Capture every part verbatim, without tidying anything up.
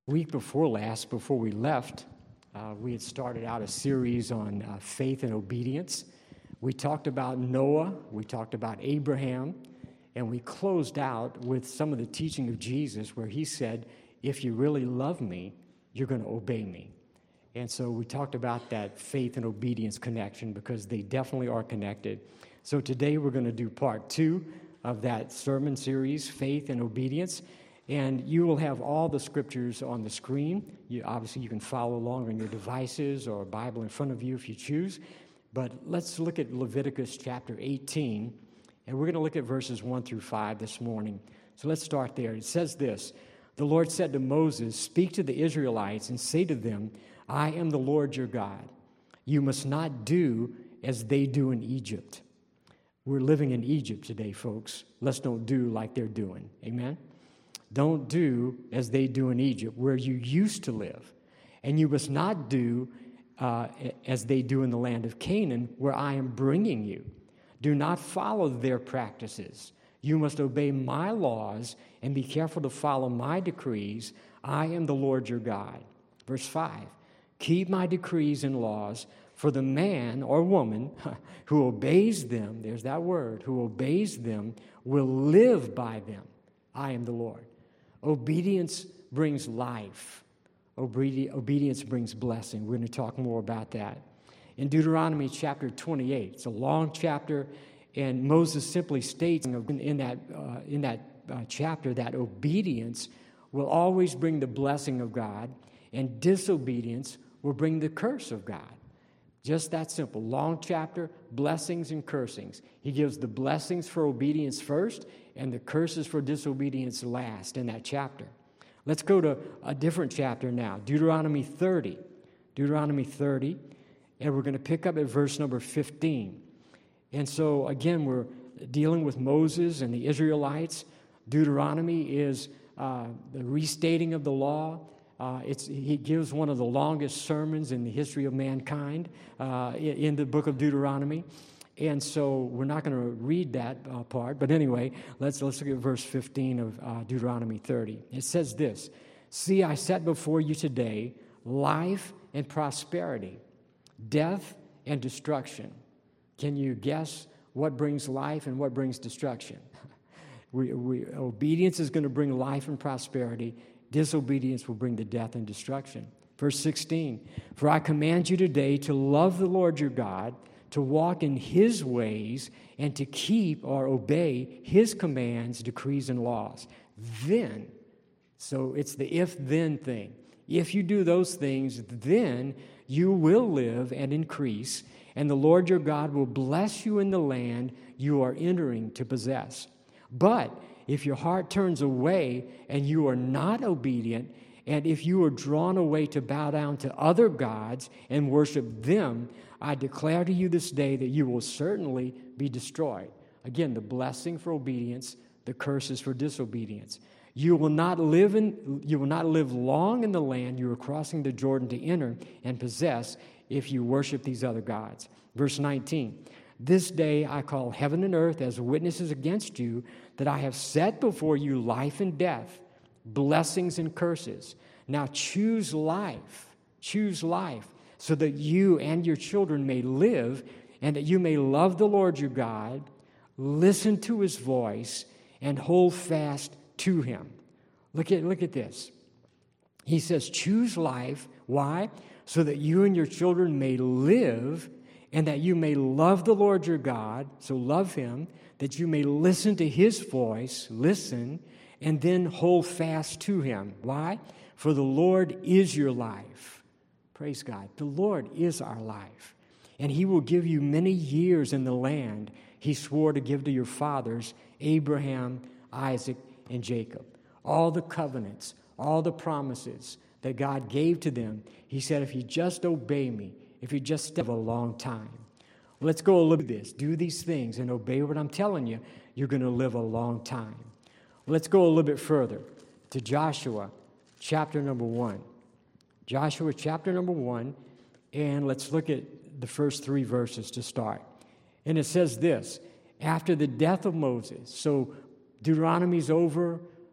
Week before last, before we left, uh, we had started out a series on uh, faith and obedience. We talked about Noah, we talked about Abraham, and we closed out with some of the teaching of Jesus where he said, if you really love me, you're going to obey me. And so we talked about that faith and obedience connection because they definitely are connected. So today we're going to do part two of that sermon series, Faith and Obedience. And you will have all the scriptures on the screen. You, obviously, you can follow along on your devices or a Bible in front of you if you choose. But let's look at Leviticus chapter eighteen, and we're going to look at verses one through five this morning. So let's start there. It says this, the Lord said to Moses, speak to the Israelites and say to them, I am the Lord your God. You must not do as they do in Egypt. We're living in Egypt today, folks. Let's don't do like they're doing. Amen? Don't do as they do in Egypt, where you used to live. And you must not do uh, as they do in the land of Canaan, where I am bringing you. Do not follow their practices. You must obey my laws and be careful to follow my decrees. I am the Lord your God. Verse five, keep my decrees and laws, for the man or woman who obeys them, there's that word, who obeys them, will live by them. I am the Lord. Obedience brings life. Obedi- obedience brings blessing. We're going to talk more about that. In Deuteronomy chapter twenty-eight, it's a long chapter, and Moses simply states in, in that, uh, in that uh, chapter that obedience will always bring the blessing of God, and disobedience will bring the curse of God. Just that simple. Long chapter, blessings and cursings. He gives the blessings for obedience first and the curses for disobedience last in that chapter. Let's go to a different chapter now, Deuteronomy thirty. Deuteronomy thirty, and we're going to pick up at verse number fifteen. And so, again, we're dealing with Moses and the Israelites. Deuteronomy is uh, the restating of the law. Uh, it's, he gives one of the longest sermons in the history of mankind uh, in, in the book of Deuteronomy. And so we're not going to read that uh, part. But anyway, let's, let's look at verse fifteen of uh, Deuteronomy thirty. It says this, see, I set before you today life and prosperity, death and destruction. Can you guess what brings life and what brings destruction? we, we, obedience is going to bring life and prosperity. Disobedience will bring the death and destruction. Verse sixteen, for I command you today to love the Lord your God, to walk in his ways, and to keep or obey his commands, decrees, and laws. Then, so it's the if-then thing. If you do those things, then you will live and increase, and the Lord your God will bless you in the land you are entering to possess. But if your heart turns away and you are not obedient, and if you are drawn away to bow down to other gods and worship them, I declare to you this day that you will certainly be destroyed. Again, the blessing for obedience, the curses for disobedience. You will not live in, you will not live long in the land you are crossing the Jordan to enter and possess if you worship these other gods. Verse nineteen, this day I call heaven and earth as witnesses against you that I have set before you life and death, blessings and curses. Now choose life, choose life, so that you and your children may live and that you may love the Lord your God, listen to his voice, and hold fast to him. Look at, look at this. He says, choose life. Why? So that you and your children may live and that you may love the Lord your God, so love him, that you may listen to his voice, listen, and then hold fast to him. Why? For the Lord is your life. Praise God. The Lord is our life. And he will give you many years in the land he swore to give to your fathers, Abraham, Isaac, and Jacob. All the covenants, all the promises that God gave to them, he said, if you just obey me, if you just stay a long time. Well, let's go a little bit this. Do these things and obey what I'm telling you, you're going to live a long time. Well, let's go a little bit further to Joshua chapter number one. Joshua chapter number one, and let's look at the first three verses to start. And it says this, after the death of Moses, so Deuteronomy's over,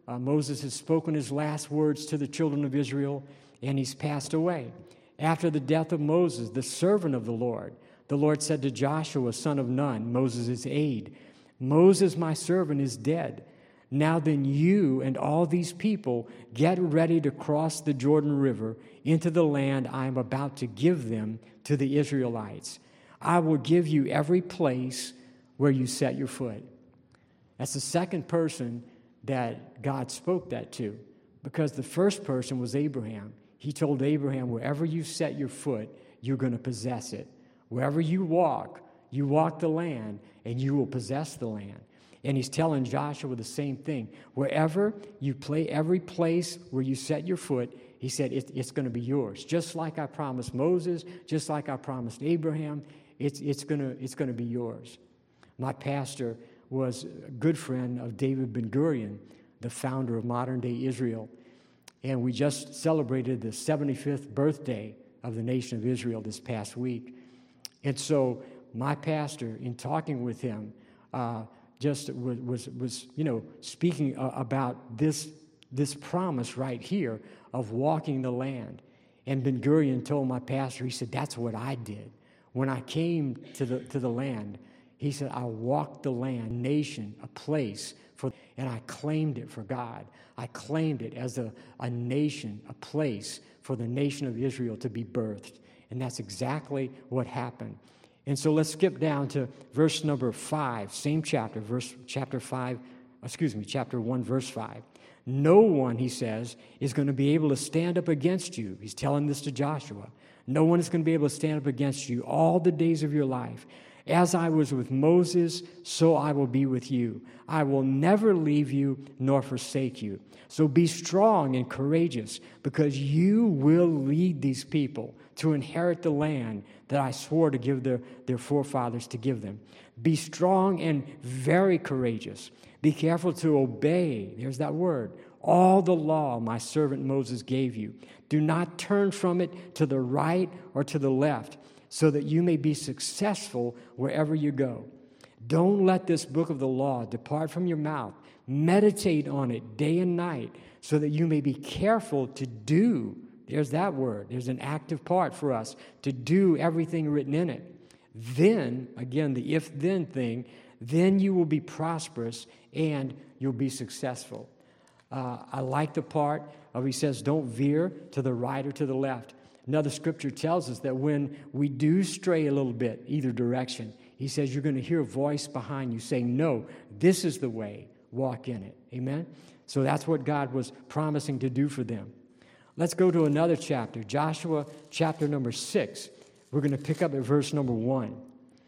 Uh, Moses has spoken his last words to the children of Israel, and he's passed away. After the death of Moses, the servant of the Lord, the Lord said to Joshua, son of Nun, Moses' aide, Moses, my servant, is dead. Now then you and all these people get ready to cross the Jordan River into the land I am about to give them to the Israelites. I will give you every place where you set your foot. That's the second person that God spoke that to, because the first person was Abraham. He told Abraham, wherever you set your foot, you're going to possess it. Wherever you walk, you walk the land, and you will possess the land. And he's telling Joshua the same thing. Wherever you play, every place where you set your foot, he said, it, it's going to be yours. Just like I promised Moses, just like I promised Abraham, it's, it's going to, it's going to be yours. My pastor was a good friend of David Ben-Gurion, the founder of modern-day Israel. And we just celebrated the seventy-fifth birthday of the nation of Israel this past week. And so my pastor, in talking with him, uh, just was, was, was, you know, speaking uh, about this, this promise right here of walking the land. And Ben-Gurion told my pastor, he said, that's what I did. When I came to the, to the land, he said, I walked the land, nation, a place, for, and I claimed it for God. I claimed it as a, a nation, a place for the nation of Israel to be birthed. And that's exactly what happened. And so let's skip down to verse number five, same chapter, verse chapter five, excuse me, chapter one, verse five. No one, he says, is going to be able to stand up against you. He's telling this to Joshua. No one is going to be able to stand up against you all the days of your life. As I was with Moses, so I will be with you. I will never leave you nor forsake you. So be strong and courageous, because you will lead these people to inherit the land that I swore to give their, their forefathers to give them. Be strong and very courageous. Be careful to obey, there's that word, all the law my servant Moses gave you. Do not turn from it to the right or to the left, so that you may be successful wherever you go. Don't let this book of the law depart from your mouth. Meditate on it day and night, so that you may be careful to do. There's that word. There's an active part for us, to do everything written in it. Then, again, the if-then thing, then you will be prosperous and you'll be successful. Uh, I like the part of, he says, don't veer to the right or to the left. Another scripture tells us that when we do stray a little bit, either direction, he says you're going to hear a voice behind you saying, no, this is the way, walk in it. Amen? So that's what God was promising to do for them. Let's go to another chapter, Joshua chapter number six. We're going to pick up at verse number one.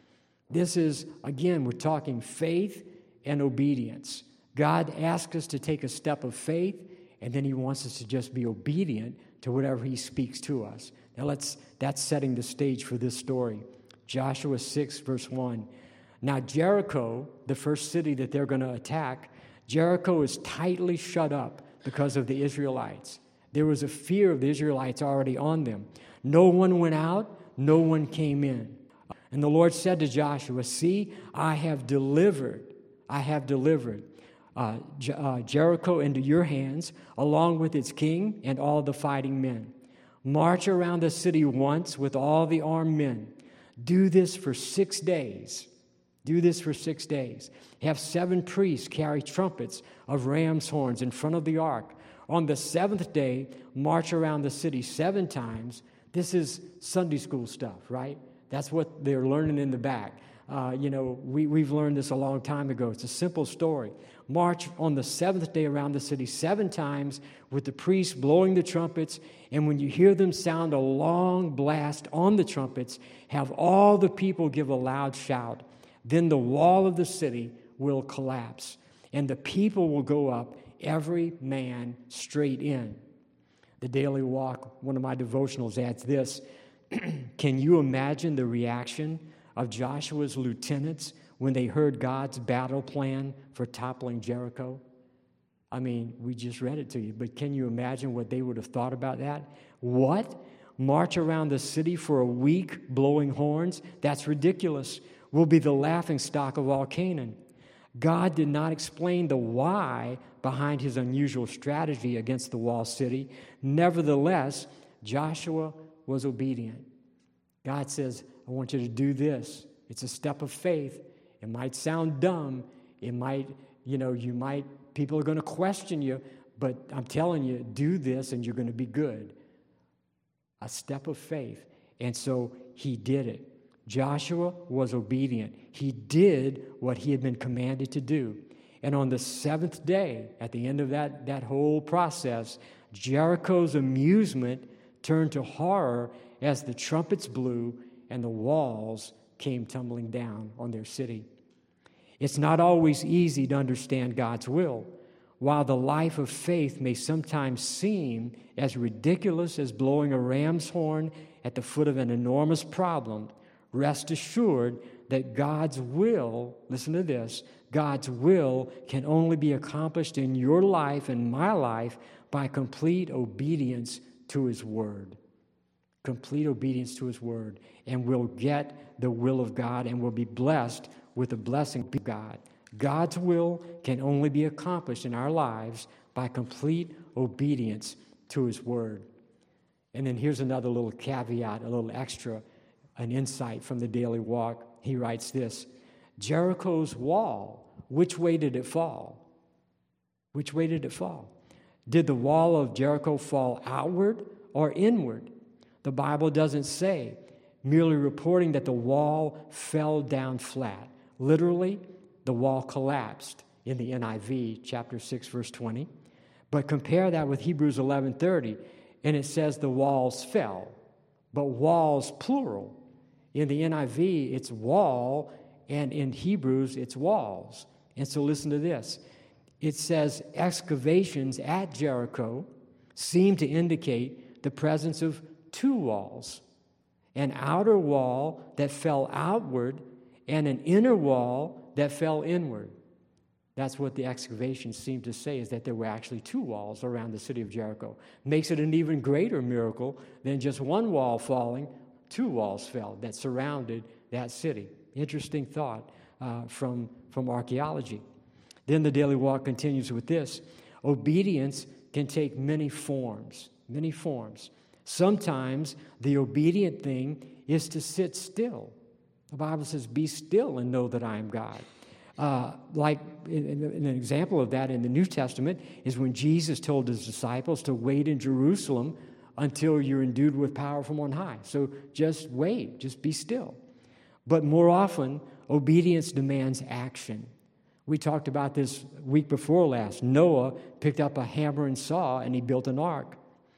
This is, again, we're talking faith and obedience. God asks us to take a step of faith, and then he wants us to just be obedient to whatever he speaks to us. Now let's, that's setting the stage for this story. Joshua six, verse one. Now Jericho, the first city that they're going to attack, Jericho is tightly shut up because of the Israelites. There was a fear of the Israelites already on them. No one went out, no one came in. And the Lord said to Joshua, see, I have delivered, I have delivered uh, Jer- uh, Jericho into your hands, along with its king and all the fighting men. March around the city once with all the armed men. Do this for six days. Do this for six days. Have seven priests carry trumpets of ram's horns in front of the ark. On the seventh day, march around the city seven times. This is Sunday school stuff, right? That's what they're learning in the back. Uh, you know, we, we've learned this a long time ago. It's a simple story. March on the seventh day around the city seven times with the priests blowing the trumpets. And when you hear them sound a long blast on the trumpets, have all the people give a loud shout. Then the wall of the city will collapse, and the people will go up, every man straight in. The Daily Walk, one of my devotionals, adds this. Can you imagine the reaction of Joshua's lieutenants when they heard God's battle plan for toppling Jericho? I mean, we just read it to you, but can you imagine what they would have thought about that? What? March around the city for a week blowing horns? That's ridiculous. We'll be the laughingstock of all Canaan. God did not explain the why behind his unusual strategy against the walled city. Nevertheless, Joshua was obedient. God says, I want you to do this. It's a step of faith. It might sound dumb. It might, you know, you might, people are going to question you, but I'm telling you, do this and you're going to be good. A step of faith. And so he did it. Joshua was obedient. He did what he had been commanded to do. And on the seventh day, at the end of that, that whole process, Jericho's amusement turned to horror as the trumpets blew and the walls came tumbling down on their city. It's not always easy to understand God's will. While the life of faith may sometimes seem as ridiculous as blowing a ram's horn at the foot of an enormous problem, rest assured that God's will, listen to this, God's will can only be accomplished in your life and my life by complete obedience to His Word. Complete obedience to His Word. And we'll get the will of God and we'll be blessed with the blessing of God. God's will can only be accomplished in our lives by complete obedience to His Word. And then here's another little caveat, a little extra, an insight from the Daily Walk. He writes this: Jericho's wall, which way did it fall? Which way did it fall? Did the wall of Jericho fall outward or inward? The Bible doesn't say, merely reporting that the wall fell down flat. Literally, the wall collapsed in the N I V, chapter six, verse twenty. But compare that with Hebrews eleven thirty, and it says the walls fell, but walls plural. In the N I V, it's wall, and in Hebrews, it's walls. And so listen to this. It says excavations at Jericho seem to indicate the presence of two walls, an outer wall that fell outward and an inner wall that fell inward. That's what the excavations seem to say, is that there were actually two walls around the city of Jericho. Makes it an even greater miracle than just one wall falling. Two walls fell that surrounded that city. Interesting thought uh, from, from archaeology. Then the Daily Walk continues with this: obedience can take many forms, many forms. Sometimes the obedient thing is to sit still. The Bible says, be still and know that I am God. Uh, like in, in an example of that in the New Testament is when Jesus told his disciples to wait in Jerusalem until you're endued with power from on high. So just wait, just be still. But more often, obedience demands action. We talked about this week before last. Noah picked up a hammer and saw, and he built an ark.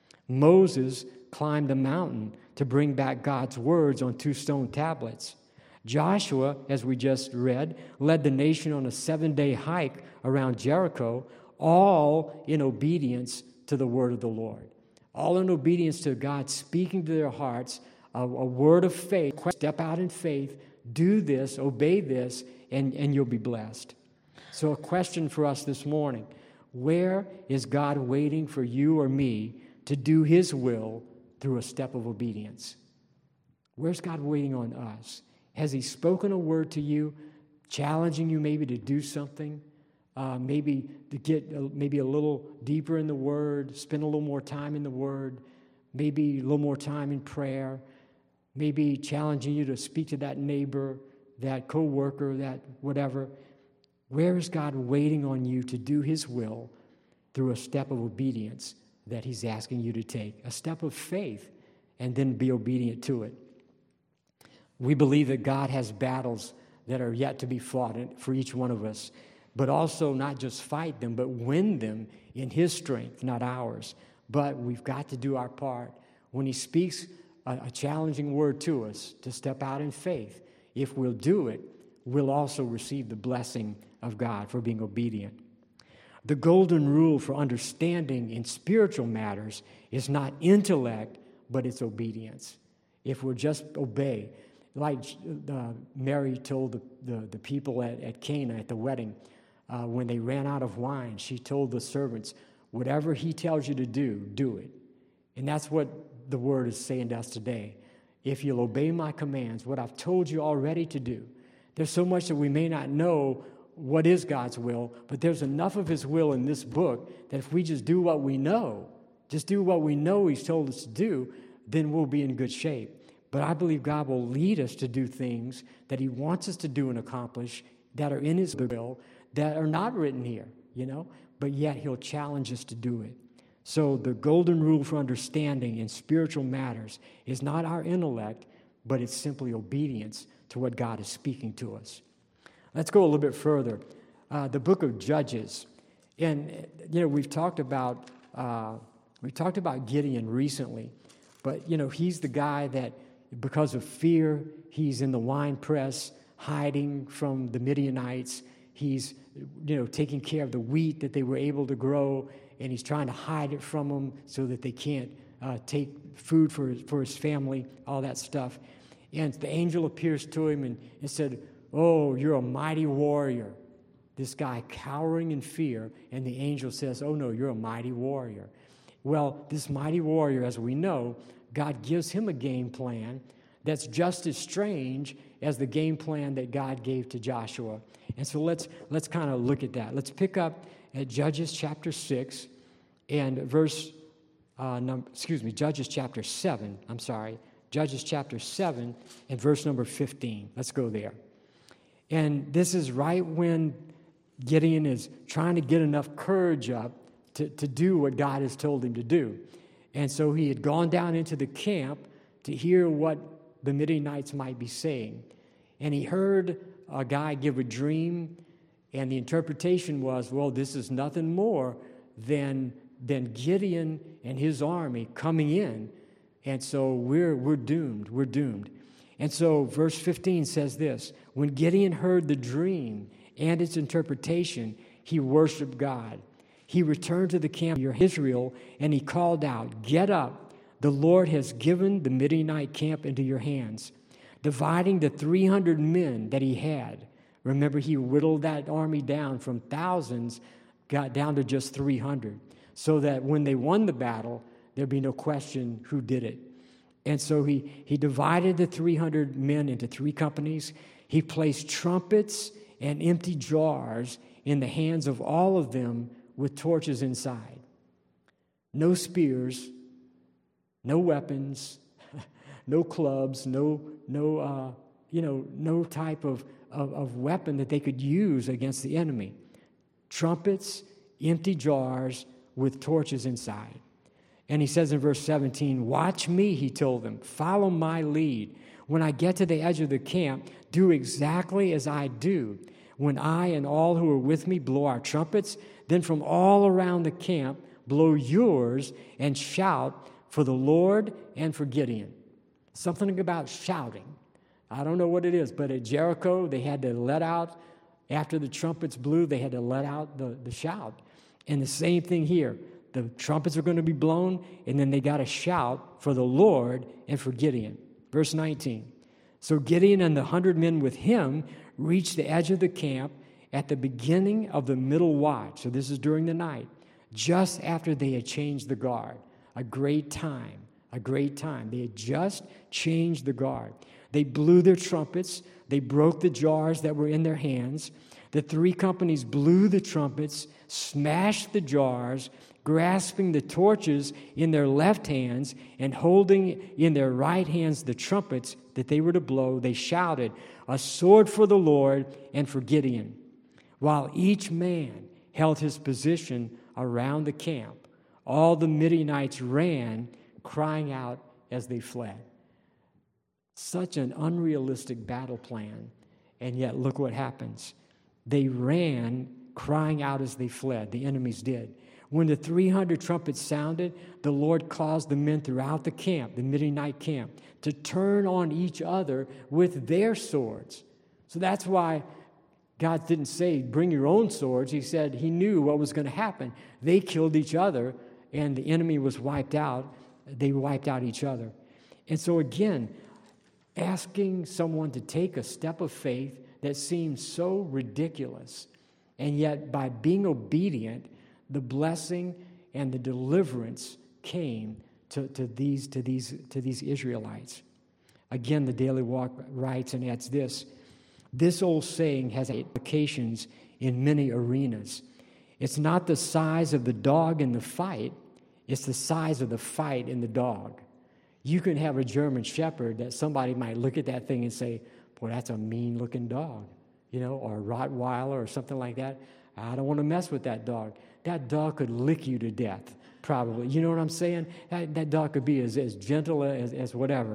Moses climbed a mountain to bring back God's words on two stone tablets. Joshua, as we just read, led the nation on a seven-day hike around Jericho, all in obedience to the word of the Lord. All in obedience to God speaking to their hearts, a, a word of faith. Step out in faith, do this, obey this, and, and you'll be blessed. So a question for us this morning: where is God waiting for you or me to do His will through a step of obedience? Where's God waiting on us? Has He spoken a word to you, challenging you maybe to do something, uh, maybe to get a, maybe a little deeper in the Word, spend a little more time in the Word, maybe a little more time in prayer, maybe challenging you to speak to that neighbor, that coworker, that whatever? Where is God waiting on you to do His will through a step of obedience that He's asking you to take? A step of faith, and then be obedient to it. We believe that God has battles that are yet to be fought for each one of us, but also not just fight them, but win them in His strength, not ours. But we've got to do our part. When He speaks a, a challenging word to us to step out in faith, if we'll do it, we'll also receive the blessing of God for being obedient. The golden rule for understanding in spiritual matters is not intellect, but it's obedience. If we'll just obey, like uh, Mary told the, the, the people at, at Cana at the wedding, uh, when they ran out of wine, she told the servants, whatever He tells you to do, do it. And that's what the Word is saying to us today. If you'll obey my commands, what I've told you already to do. There's so much that we may not know what is God's will, but there's enough of his will in this book that if we just do what we know, just do what we know he's told us to do, then we'll be in good shape. But I believe God will lead us to do things that he wants us to do and accomplish that are in his will that are not written here, you know, but yet he'll challenge us to do it. So the golden rule for understanding in spiritual matters is not our intellect, but it's simply obedience to what God is speaking to us. Let's go a little bit further. Uh, the book of Judges. And, you know, we've talked about, uh, we talked about Gideon recently, but, you know, he's the guy that, because of fear, he's in the wine press, hiding from the Midianites. He's, you know, taking care of the wheat that they were able to grow, and he's trying to hide it from them so that they can't uh, take food for his, for his family, all that stuff. And the angel appears to him and, and said, "Oh, you're a mighty warrior." This guy cowering in fear, and the angel says, "Oh, no, you're a mighty warrior." Well, this mighty warrior, as we know, God gives him a game plan that's just as strange as the game plan that God gave to Joshua. And so let's let's kind of look at that. Let's pick up at Judges chapter six and verse, uh, num- excuse me, Judges chapter seven, I'm sorry, Judges chapter seven and verse number fifteen. Let's go there. And this is right when Gideon is trying to get enough courage up to, to do what God has told him to do. And so he had gone down into the camp to hear what the Midianites might be saying. And he heard a guy give a dream, and the interpretation was, well, this is nothing more than, than Gideon and his army coming in. And so we're, we're doomed. We're doomed. And so verse fifteen says this: when Gideon heard the dream and its interpretation, he worshiped God. He returned to the camp of Israel, and he called out, "Get up, the Lord has given the Midianite camp into your hands." Dividing the three hundred men that he had. Remember, he whittled that army down from thousands, got down to just three hundred, so that when they won the battle, there'd be no question who did it. And so he, he divided the three hundred men into three companies. He placed trumpets and empty jars in the hands of all of them with torches inside. No spears, no weapons, no clubs, no, no, uh, you know, no type of, of, of weapon that they could use against the enemy. Trumpets, empty jars with torches inside. And he says in verse seventeen, "Watch me," he told them. "Follow my lead. When I get to the edge of the camp, do exactly as I do. When I and all who are with me blow our trumpets, then from all around the camp blow yours and shout for the Lord and for Gideon." Something about shouting. I don't know what it is, but at Jericho, they had to let out, after the trumpets blew, they had to let out the, the shout. And the same thing here. The trumpets are going to be blown, and then they got to shout for the Lord and for Gideon. Verse nineteen. So Gideon and the hundred men with him reached the edge of the camp at the beginning of the middle watch. So this is during the night, just after they had changed the guard. A great time, a great time. They had just changed the guard. They blew their trumpets. They broke the jars that were in their hands. The three companies blew the trumpets, smashed the jars, grasping the torches in their left hands and holding in their right hands the trumpets that they were to blow. They shouted, "A sword for the Lord and for Gideon," while each man held his position around the camp. All the Midianites ran, crying out as they fled. Such an unrealistic battle plan, and yet look what happens. They ran, crying out as they fled. The enemies did. When the three hundred trumpets sounded, the Lord caused the men throughout the camp, the Midianite camp, to turn on each other with their swords. So that's why God didn't say, "Bring your own swords." He said he knew what was going to happen. They killed each other, and the enemy was wiped out. They wiped out each other. And so again, asking someone to take a step of faith that seems so ridiculous, and yet by being obedient, the blessing and the deliverance came to, to, these, to, these, to these Israelites. Again, the Daily Walk writes and adds this: This old saying has applications in many arenas. It's not the size of the dog in the fight, it's the size of the fight in the dog. You can have a German Shepherd that somebody might look at that thing and say, boy, that's a mean-looking dog, you know, or a Rottweiler or something like that. I don't want to mess with that dog. That dog could lick you to death, probably. You know what I'm saying? That, that dog could be as, as gentle as, as whatever.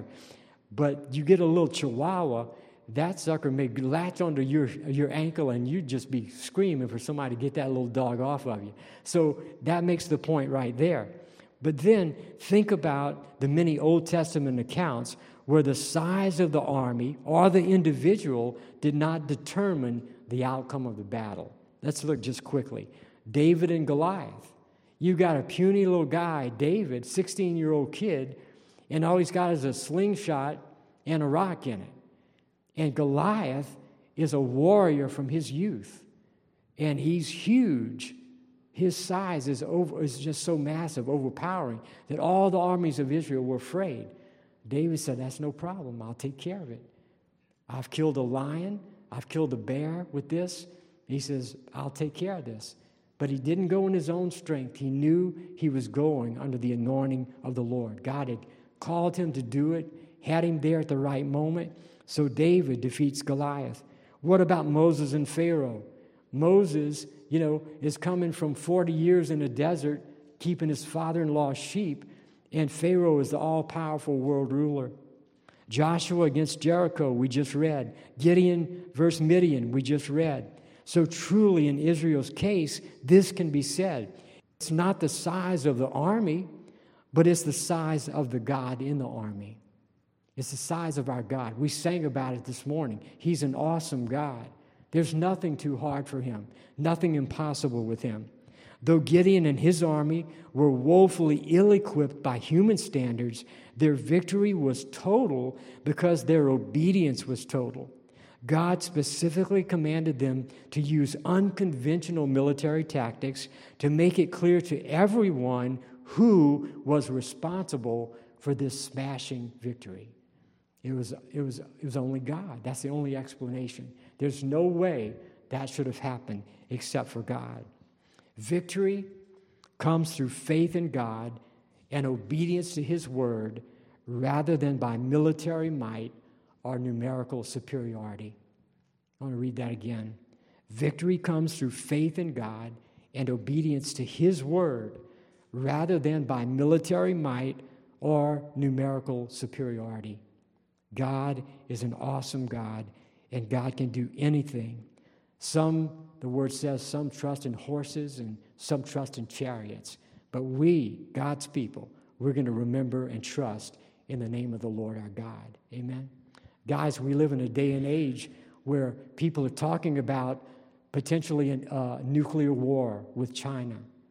But you get a little Chihuahua, that sucker may latch onto your, your ankle and you'd just be screaming for somebody to get that little dog off of you. So that makes the point right there. But then think about the many Old Testament accounts where the size of the army or the individual did not determine the outcome of the battle. Let's look just quickly. David and Goliath. You got a puny little guy, David, sixteen-year-old kid, and all he's got is a slingshot and a rock in it. And Goliath is a warrior from his youth, and he's huge. His size is over is just so massive, overpowering, that all the armies of Israel were afraid. David said, that's no problem. I'll take care of it. I've killed a lion. I've killed a bear with this. He says, I'll take care of this. But he didn't go in his own strength. He knew he was going under the anointing of the Lord. God had called him to do it, had him there at the right moment. So David defeats Goliath. What about Moses and Pharaoh? Moses, you know, is coming from forty years in the desert, keeping his father-in-law's sheep, and Pharaoh is the all-powerful world ruler. Joshua against Jericho, we just read. Gideon versus Midian, we just read. So truly, in Israel's case, this can be said. It's not the size of the army, but it's the size of the God in the army. It's the size of our God. We sang about it this morning. He's an awesome God. There's nothing too hard for him, nothing impossible with him. Though Gideon and his army were woefully ill-equipped by human standards, their victory was total because their obedience was total. God specifically commanded them to use unconventional military tactics to make it clear to everyone who was responsible for this smashing victory. It was, it was, it was only God. That's the only explanation. There's no way that should have happened except for God. Victory comes through faith in God and obedience to his word rather than by military might or numerical superiority. I want to read that again. Victory comes through faith in God and obedience to his word rather than by military might or numerical superiority. God is an awesome God, and God can do anything. Some, the word says, some trust in horses and some trust in chariots. But we, God's people, we're going to remember and trust in the name of the Lord our God. Amen? Guys, we live in a day and age where people are talking about potentially a uh, nuclear war with China,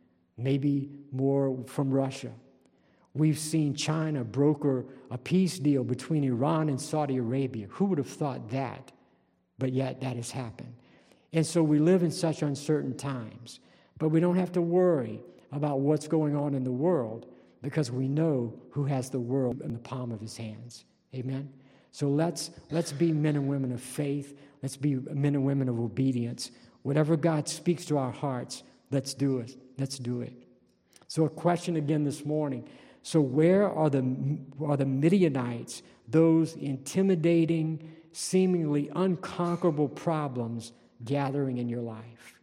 maybe more from Russia. We've seen China broker a peace deal between Iran and Saudi Arabia. Who would have thought that? But yet that has happened. And so we live in such uncertain times. But we don't have to worry about what's going on in the world because we know who has the world in the palm of his hands. Amen? So let's, let's be men and women of faith. Let's be men and women of obedience. Whatever God speaks to our hearts, let's do it. Let's do it. So a question again this morning. So where are the, are the Midianites, those intimidating, seemingly unconquerable problems gathering in your life?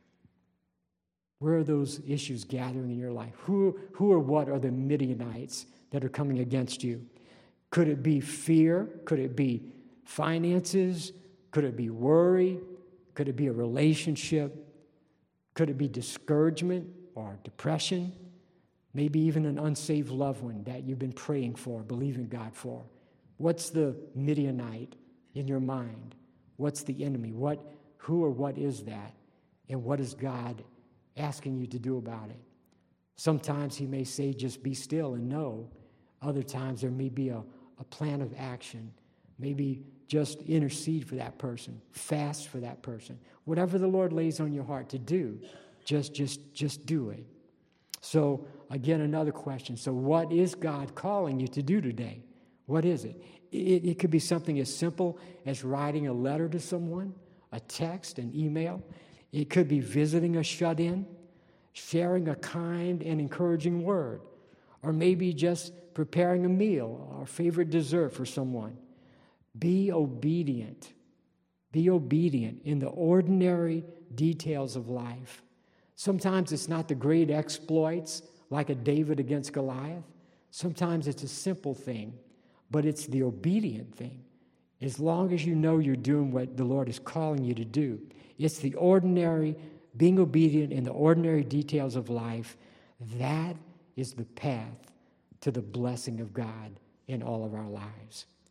Where are those issues gathering in your life? Who, who or what are the Midianites that are coming against you? Could it be fear? Could it be finances? Could it be worry? Could it be a relationship? Could it be discouragement or depression? Maybe even an unsaved loved one that you've been praying for, believing God for. What's the Midianite in your mind? What's the enemy? What, who or what is that? And what is God asking you to do about it? Sometimes he may say, just be still and know. Other times there may be a, a plan of action. Maybe just intercede for that person, fast for that person. Whatever the Lord lays on your heart to do, just, just, just do it. So, again, another question. So what is God calling you to do today? What is it? It, it could be something as simple as writing a letter to someone, a text, an email. It could be visiting a shut-in, sharing a kind and encouraging word, or maybe just preparing a meal or favorite dessert for someone. Be obedient. Be obedient in the ordinary details of life. Sometimes it's not the great exploits like a David against Goliath. Sometimes it's a simple thing, but it's the obedient thing. As long as you know you're doing what the Lord is calling you to do, it's the ordinary, being obedient in the ordinary details of life. That is the path to the blessing of God in all of our lives.